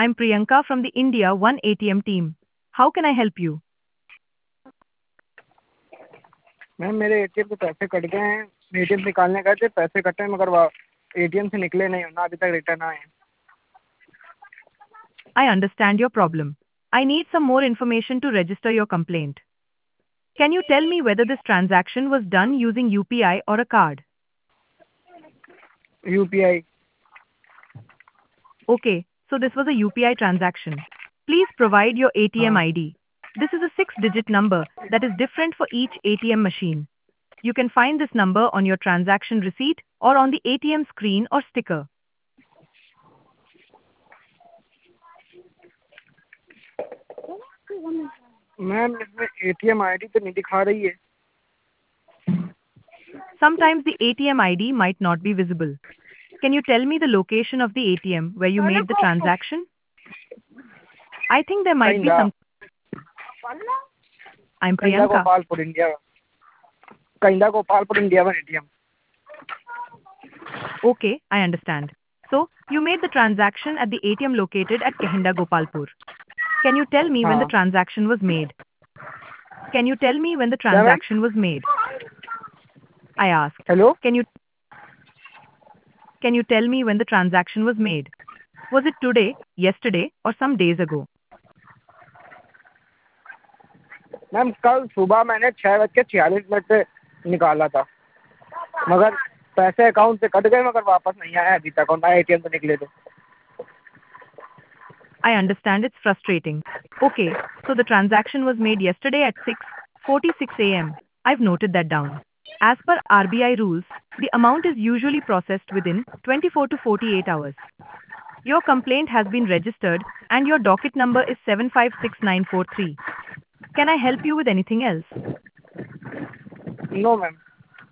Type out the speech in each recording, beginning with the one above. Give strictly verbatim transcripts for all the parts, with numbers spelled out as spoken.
I'm Priyanka from the India One A T M team. How can I help you? Ma'am मेरे ATM से पैसे cut गए हैं। ATM निकालने गए थे, पैसे कटे हैं मगर वा एटीएम से निकले नहीं, ना अभी तक रिटर्न आए हैं। I understand your problem. I need some more information to register your complaint. Can you tell me whether this transaction was done using U P I or a card? UPI. Okay, so this was a U P I transaction. Please provide your A T M हाँ I D. This is a six-digit number that is different for each A T M machine. You can find this number on your transaction receipt or on the A T M screen or sticker. Ma'am इसमें ATM ID तो नहीं दिखा रही है। Sometimes the A T M I D might not be visible. Can you tell me the location of the A T M where you made the transaction? I think there might be कहिंदा some. I'm कहिंदा Priyanka. Gopalpur India. कहिंदा Gopalpur India में ATM. Okay, I understand. So, you made the transaction at the A T M located at Kahinda Gopalpur. Can you tell me when the हाँ transaction was made? Can you tell me when the क्या ma'am? transaction was made? I asked. Hello Can you can you tell me when the transaction was made? Was it today, yesterday, or some days ago? Ma'am कल सुबह मैंने छः बज के छियालीस minute पे निकाला था, मगर पैसे अकाउंट से कट गए मगर वापस नहीं आया अभी तक, और ना एटीएम से निकले थे। I understand it's frustrating. Okay, so the transaction was made yesterday at six forty-six a m. I've noted that down. As per R B I rules, the amount is usually processed within twenty-four to forty-eight hours. Your complaint has been registered and your docket number is seven five six nine four three. Can I help you with anything else? No ma'am.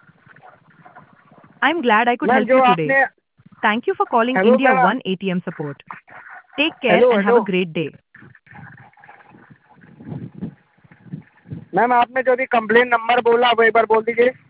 I'm glad I could ma'am help जो you today. आपने Thank you for calling hello India ma'am. One A T M support. Take care hello and have hello a great day. Ma'am आपने जो भी complain number बोला वो एक बार बोल दीजिए।